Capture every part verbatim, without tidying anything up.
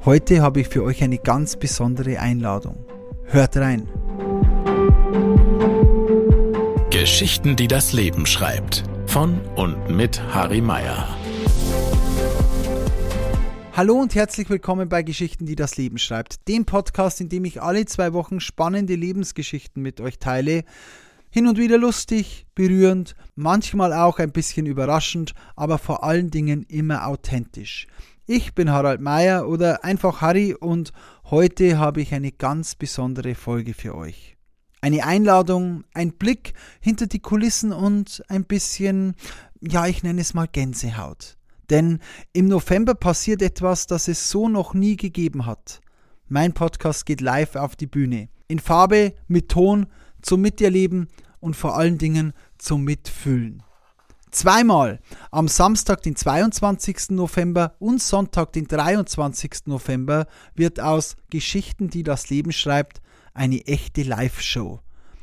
Heute habe ich für euch eine ganz besondere Einladung. Hört rein. Geschichten, die das Leben schreibt. Von und mit Harry Meyer. Hallo und herzlich willkommen bei Geschichten, die das Leben schreibt. Dem Podcast, in dem ich alle zwei Wochen spannende Lebensgeschichten mit euch teile. Hin und wieder lustig, berührend, manchmal auch ein bisschen überraschend, aber vor allen Dingen immer authentisch. Ich bin Harald Meyer oder einfach Harry und heute habe ich eine ganz besondere Folge für euch. Eine Einladung, ein Blick hinter die Kulissen und ein bisschen, ja, ich nenne es mal Gänsehaut. Denn im November passiert etwas, das es so noch nie gegeben hat. Mein Podcast geht live auf die Bühne. In Farbe, mit Ton, zum Miterleben und vor allen Dingen zum Mitfühlen. Zweimal, am Samstag, den zweiundzwanzigsten November und Sonntag, den dreiundzwanzigsten November, wird aus Geschichten, die das Leben schreibt, eine echte Live-Show.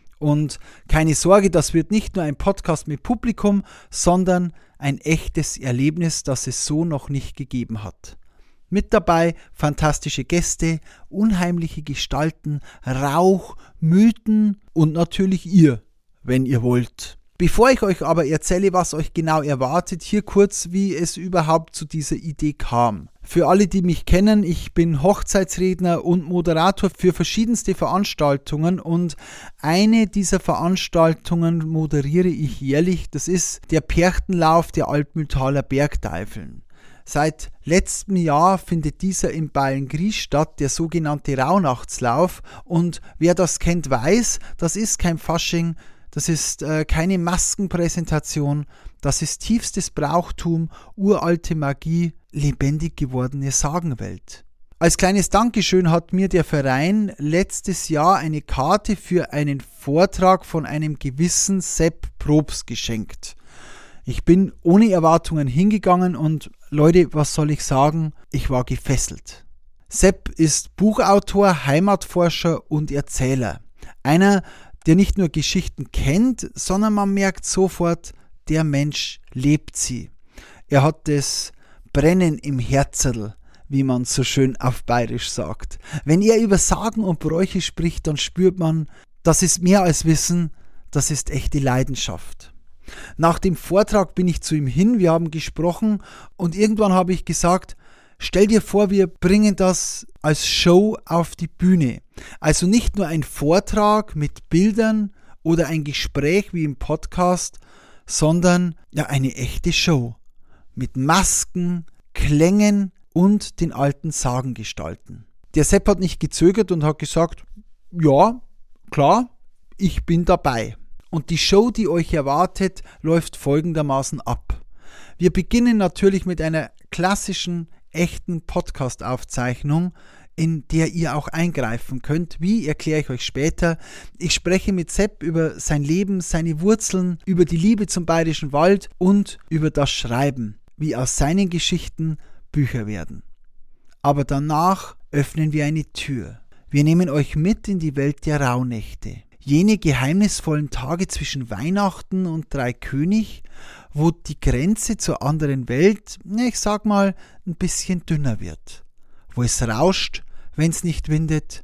Und keine Sorge, das wird nicht nur ein Podcast mit Publikum, sondern ein echtes Erlebnis, das es so noch nicht gegeben hat. Mit dabei fantastische Gäste, unheimliche Gestalten, Rauch, Mythen und natürlich ihr, wenn ihr wollt. Bevor ich euch aber erzähle, was euch genau erwartet, hier kurz, wie es überhaupt zu dieser Idee kam. Für alle, die mich kennen, ich bin Hochzeitsredner und Moderator für verschiedenste Veranstaltungen und eine dieser Veranstaltungen moderiere ich jährlich. Das ist der Perchtenlauf der Altmühltaler Bergteifeln. Seit letztem Jahr findet dieser in Beilngries statt, der sogenannte Rauhnachtslauf. Und wer das kennt, weiß, das ist kein Fasching, das ist äh, keine Maskenpräsentation, das ist tiefstes Brauchtum, uralte Magie, lebendig gewordene Sagenwelt. Als kleines Dankeschön hat mir der Verein letztes Jahr eine Karte für einen Vortrag von einem gewissen Sepp Probst geschenkt. Ich bin ohne Erwartungen hingegangen und Leute, was soll ich sagen? Ich war gefesselt. Sepp ist Buchautor, Heimatforscher und Erzähler. Einer, der nicht nur Geschichten kennt, sondern man merkt sofort, der Mensch lebt sie. Er hat das Brennen im Herzerl, wie man so schön auf Bayerisch sagt. Wenn er über Sagen und Bräuche spricht, dann spürt man, das ist mehr als Wissen, das ist echte Leidenschaft. Nach dem Vortrag bin ich zu ihm hin, wir haben gesprochen und irgendwann habe ich gesagt, stell dir vor, wir bringen das als Show auf die Bühne. Also nicht nur ein Vortrag mit Bildern oder ein Gespräch wie im Podcast, sondern ja eine echte Show mit Masken, Klängen und den alten Sagengestalten. Der Sepp hat nicht gezögert und hat gesagt, ja, klar, ich bin dabei. Und die Show, die euch erwartet, läuft folgendermaßen ab. Wir beginnen natürlich mit einer klassischen, echten Podcast-Aufzeichnung, in der ihr auch eingreifen könnt. Wie, erkläre ich euch später. Ich spreche mit Sepp über sein Leben, seine Wurzeln, über die Liebe zum Bayerischen Wald und über das Schreiben, wie aus seinen Geschichten Bücher werden. Aber danach öffnen wir eine Tür. Wir nehmen euch mit in die Welt der Rauhnächte. Jene geheimnisvollen Tage zwischen Weihnachten und Dreikönig, wo die Grenze zur anderen Welt, ich sag mal, ein bisschen dünner wird. Wo es rauscht, wenn es nicht windet.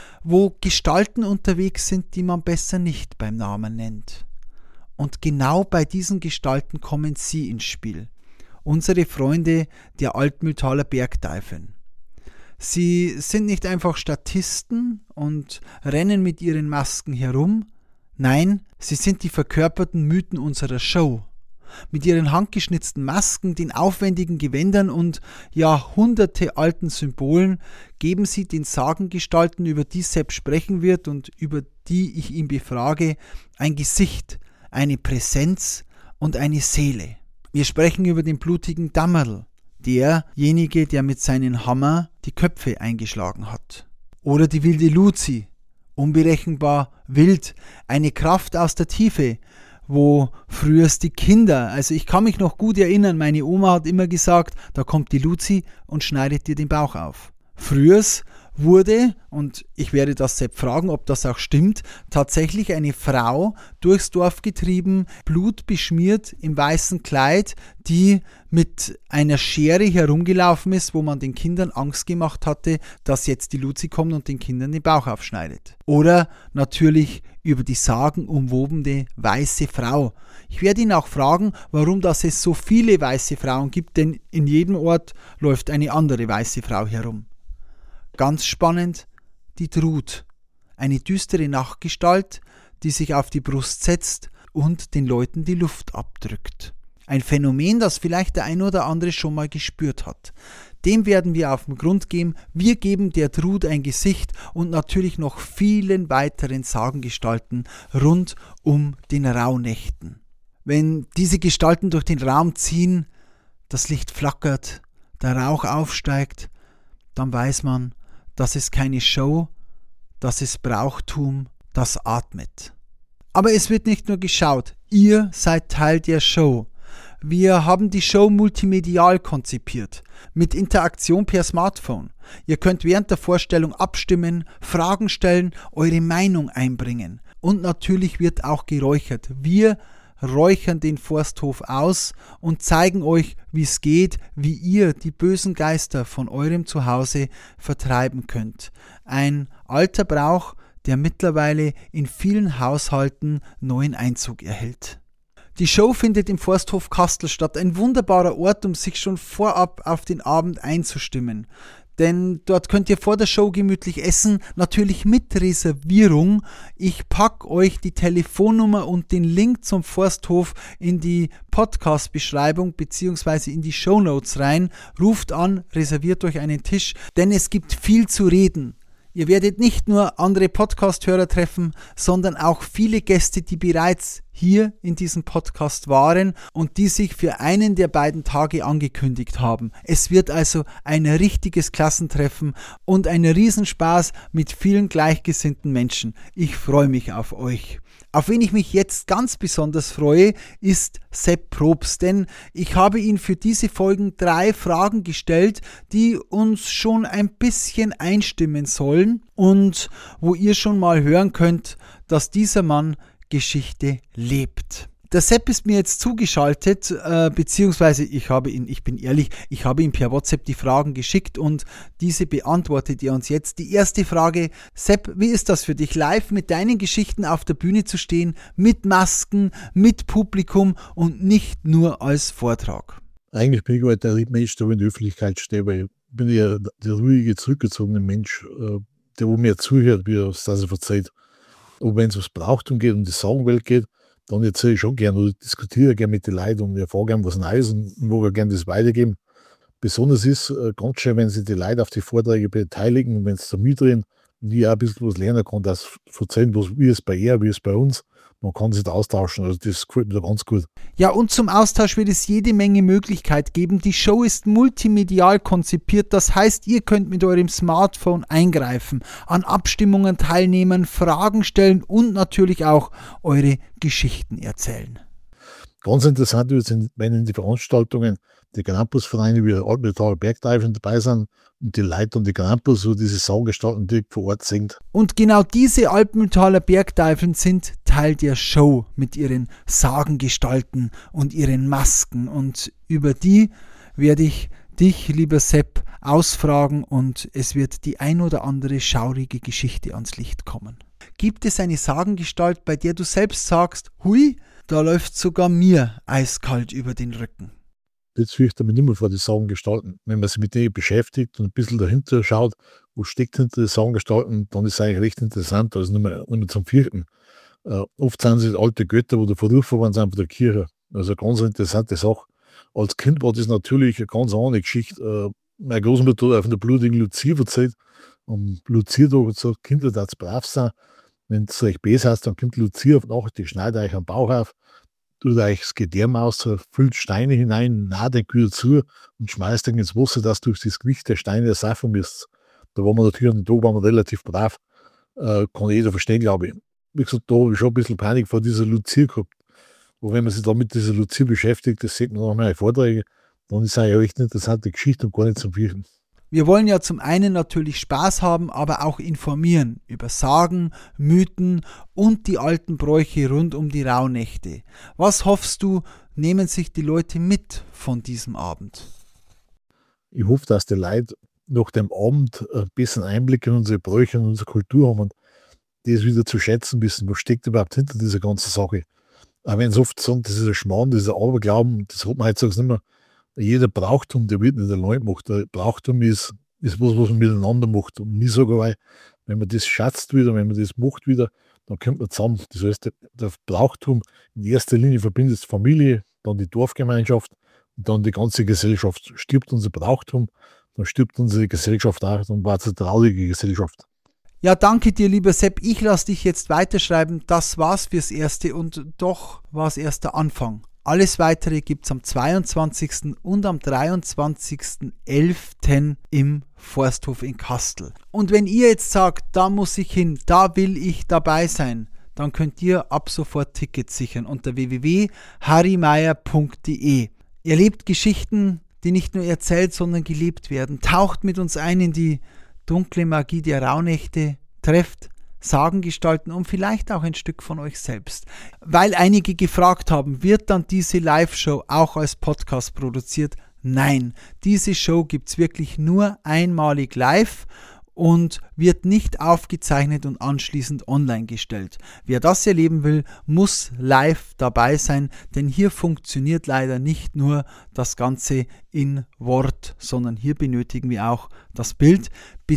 Wo Gestalten unterwegs sind, die man besser nicht beim Namen nennt. Und genau bei diesen Gestalten kommen sie ins Spiel. Unsere Freunde der Altmühltaler Bergteifeln. Sie sind nicht einfach Statisten und rennen mit ihren Masken herum. Nein, sie sind die verkörperten Mythen unserer Show. Mit ihren handgeschnitzten Masken, den aufwendigen Gewändern und jahrhundertealten Symbolen geben sie den Sagengestalten, über die Sepp sprechen wird und über die ich ihn befrage, ein Gesicht, eine Präsenz und eine Seele. Wir sprechen über den blutigen Dammerl, derjenige, der mit seinem Hammer die Köpfe eingeschlagen hat. Oder die wilde Luzi, unberechenbar wild, eine Kraft aus der Tiefe, wo früher die Kinder, also ich kann mich noch gut erinnern, meine Oma hat immer gesagt, da kommt die Luzi und schneidet dir den Bauch auf. Früher wurde, und ich werde das Sepp fragen, ob das auch stimmt, tatsächlich eine Frau durchs Dorf getrieben, blutbeschmiert im weißen Kleid, die mit einer Schere herumgelaufen ist, wo man den Kindern Angst gemacht hatte, dass jetzt die Luzi kommt und den Kindern den Bauch aufschneidet. Oder natürlich über die sagenumwobene weiße Frau. Ich werde ihn auch fragen, warum das es so viele weiße Frauen gibt, denn in jedem Ort läuft eine andere weiße Frau herum. Ganz spannend, die Trud, eine düstere Nachtgestalt, die sich auf die Brust setzt und den Leuten die Luft abdrückt. Ein Phänomen, das vielleicht der ein oder andere schon mal gespürt hat. Dem werden wir auf den Grund gehen. Wir geben der Trud ein Gesicht und natürlich noch vielen weiteren Sagengestalten rund um den Rauhnächten. Wenn diese Gestalten durch den Raum ziehen, das Licht flackert, der Rauch aufsteigt, dann weiß man, das ist keine Show, das ist Brauchtum, das atmet. Aber es wird nicht nur geschaut, ihr seid Teil der Show. Wir haben die Show multimedial konzipiert, mit Interaktion per Smartphone. Ihr könnt während der Vorstellung abstimmen, Fragen stellen, eure Meinung einbringen. Und natürlich wird auch geräuchert. Wir räuchern den Forsthof aus und zeigen euch, wie es geht, wie ihr die bösen Geister von eurem Zuhause vertreiben könnt. Ein alter Brauch, der mittlerweile in vielen Haushalten neuen Einzug erhält. Die Show findet im Forsthof Kastel statt, ein wunderbarer Ort, um sich schon vorab auf den Abend einzustimmen. Denn dort könnt ihr vor der Show gemütlich essen, natürlich mit Reservierung. Ich packe euch die Telefonnummer und den Link zum Forsthof in die Podcast-Beschreibung bzw. in die Shownotes rein. Ruft an, reserviert euch einen Tisch, denn es gibt viel zu reden. Ihr werdet nicht nur andere Podcast-Hörer treffen, sondern auch viele Gäste, die bereits hier in diesem Podcast waren und die sich für einen der beiden Tage angekündigt haben. Es wird also ein richtiges Klassentreffen und ein Riesenspaß mit vielen gleichgesinnten Menschen. Ich freue mich auf euch. Auf wen ich mich jetzt ganz besonders freue, ist Sepp Probst, denn ich habe ihn für diese Folgen drei Fragen gestellt, die uns schon ein bisschen einstimmen sollen und wo ihr schon mal hören könnt, dass dieser Mann Geschichte lebt. Der Sepp ist mir jetzt zugeschaltet, äh, beziehungsweise ich habe ihn, ich bin ehrlich, ich habe ihm per WhatsApp die Fragen geschickt und diese beantwortet er uns jetzt. Die erste Frage: Sepp, wie ist das für dich, live mit deinen Geschichten auf der Bühne zu stehen, mit Masken, mit Publikum und nicht nur als Vortrag? Eigentlich bin ich halt der Mensch, der in der Öffentlichkeit steht, weil ich bin ja der ruhige, zurückgezogene Mensch, der wo mir zuhört, wie er es verzeiht. Und wenn es ums Brauchtum geht, um die Sagenwelt geht, dann erzähle ich schon gerne oder diskutiere gerne mit den Leuten und ich erfahre gerne was Neues und mag gerne das weitergeben. Besonders ist äh, ganz schön, wenn sich die Leute auf die Vorträge beteiligen und wenn sie da mitreden und ich auch ein bisschen was lernen kann, das erzählen, was, wie es bei ihr, wie es bei uns. Man kann sich da austauschen, also das gefällt mir ganz gut. Ja, und zum Austausch wird es jede Menge Möglichkeit geben. Die Show ist multimedial konzipiert, das heißt, ihr könnt mit eurem Smartphone eingreifen, an Abstimmungen teilnehmen, Fragen stellen und natürlich auch eure Geschichten erzählen. Ganz interessant wird es, wenn in die Veranstaltungen die Campusvereine wie der Altmetaller Bergteufel dabei sind und die Leute und die Campus so diese Sagengestalten direkt vor Ort singt. Und genau diese Altmetaller Bergteufeln sind Teil der Show mit ihren Sagengestalten und ihren Masken. Und über die werde ich dich, lieber Sepp, ausfragen und es wird die ein oder andere schaurige Geschichte ans Licht kommen. Gibt es eine Sagengestalt, bei der du selbst sagst, hui, da läuft sogar mir eiskalt über den Rücken? Jetzt fürchte ich mich nicht mehr vor die Sagengestalten. Wenn man sich mit denen beschäftigt und ein bisschen dahinter schaut, wo steckt hinter den Sagengestalten, dann ist es eigentlich recht interessant, also nicht mehr, nicht mehr zum Fürchten. Äh, oft sind es alte Götter, die verrufen worden sind von der Kirche. Also eine ganz interessante Sache. Als Kind war das natürlich eine ganz andere Geschichte. Äh, meine Großmutter hat von der blutigen Lucia erzählt. Und Lucia hat gesagt, Kinder, das brav sein. Wenn es euch besser ist, dann kommt Lucia auf Nacht, die schneidet euch am Bauch auf, tut euch das Gedärm aus, füllt Steine hinein, naht den Kühl zu und schmeißt dann ins Wasser, dass durch das Gewicht der Steine ersaufen ist. Da waren wir natürlich an den Tag waren wir relativ brav. Äh, kann jeder verstehen, glaube ich. Wie gesagt, da habe ich schon ein bisschen Panik vor dieser Lucia gehabt. Und wenn man sich da mit dieser Lucia beschäftigt, das sieht man auch meine Vorträge, dann ist es eine echt interessante Geschichte und gar nicht zum Fürchten. Wir wollen ja zum einen natürlich Spaß haben, aber auch informieren über Sagen, Mythen und die alten Bräuche rund um die Rauhnächte. Was hoffst du, nehmen sich die Leute mit von diesem Abend? Ich hoffe, dass die Leute nach dem Abend ein bisschen Einblick in unsere Bräuche und unsere Kultur haben und das wieder zu schätzen wissen, was steckt überhaupt hinter dieser ganzen Sache. Auch wenn es oft sagen, das ist ein Schmarrn, das ist ein Aberglauben, das hat man heutzutage nicht mehr. Jeder Brauchtum, der wird nicht allein gemacht. Der Brauchtum ist, ist was, was man miteinander macht. Und ich sage auch, wenn man das schätzt wieder, wenn man das macht wieder, dann kommt man zusammen. Das heißt, der, der Brauchtum in erster Linie verbindet Familie, dann die Dorfgemeinschaft und dann die ganze Gesellschaft. Stirbt unser Brauchtum, dann stirbt unsere Gesellschaft auch, dann war es eine traurige Gesellschaft. Ja, danke dir, lieber Sepp. Ich lasse dich jetzt weiterschreiben. Das war's fürs Erste und doch war es erst der Anfang. Alles Weitere gibt es am zweiundzwanzigsten und am dreiundzwanzigsten elften im Forsthof in Kastel. Und wenn ihr jetzt sagt, da muss ich hin, da will ich dabei sein, dann könnt ihr ab sofort Tickets sichern unter w w w punkt harrymeier punkt d e. Ihr lebt Geschichten, die nicht nur erzählt, sondern gelebt werden. Taucht mit uns ein in die dunkle Magie der Rauhnächte, trefft Sagengestalten und vielleicht auch ein Stück von euch selbst. Weil einige gefragt haben, wird dann diese Live-Show auch als Podcast produziert? Nein, diese Show gibt es wirklich nur einmalig live und wird nicht aufgezeichnet und anschließend online gestellt. Wer das erleben will, muss live dabei sein, denn hier funktioniert leider nicht nur das Ganze in Wort, sondern hier benötigen wir auch das Bild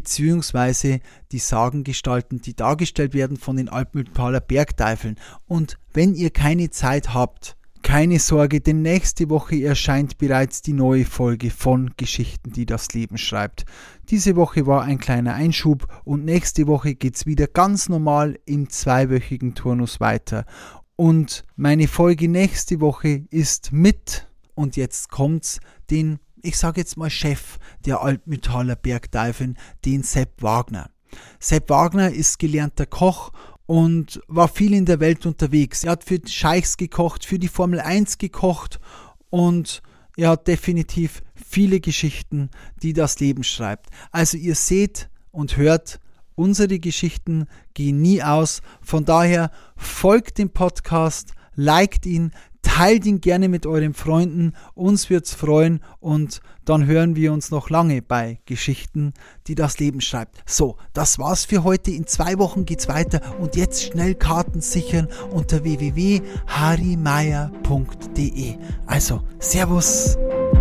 bzw. die Sagengestalten, die dargestellt werden von den Altmühltaler Bergteufeln. Und wenn ihr keine Zeit habt, keine Sorge, denn nächste Woche erscheint bereits die neue Folge von Geschichten, die das Leben schreibt. Diese Woche war ein kleiner Einschub und nächste Woche geht es wieder ganz normal im zweiwöchigen Turnus weiter. Und meine Folge nächste Woche ist mit, und jetzt kommt's, den, ich sage jetzt mal Chef der Altmühltaler Bergteufeln, den Sepp Wagner. Sepp Wagner ist gelernter Koch und war viel in der Welt unterwegs. Er hat für Scheichs gekocht, für die Formel eins gekocht und er hat definitiv viele Geschichten, die das Leben schreibt. Also ihr seht und hört, unsere Geschichten gehen nie aus. Von daher folgt dem Podcast, liked ihn, teilt ihn gerne mit euren Freunden, uns wird's freuen und dann hören wir uns noch lange bei Geschichten, die das Leben schreibt. So, das war's für heute. In zwei Wochen geht's weiter und jetzt schnell Karten sichern unter w w w punkt harrymeier punkt d e. Also, Servus!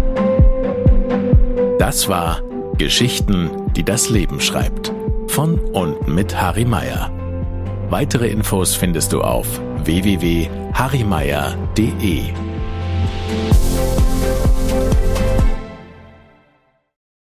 Das war Geschichten, die das Leben schreibt. Von und mit Harry Meier. Weitere Infos findest du auf w w w punkt harrymeier punkt d e.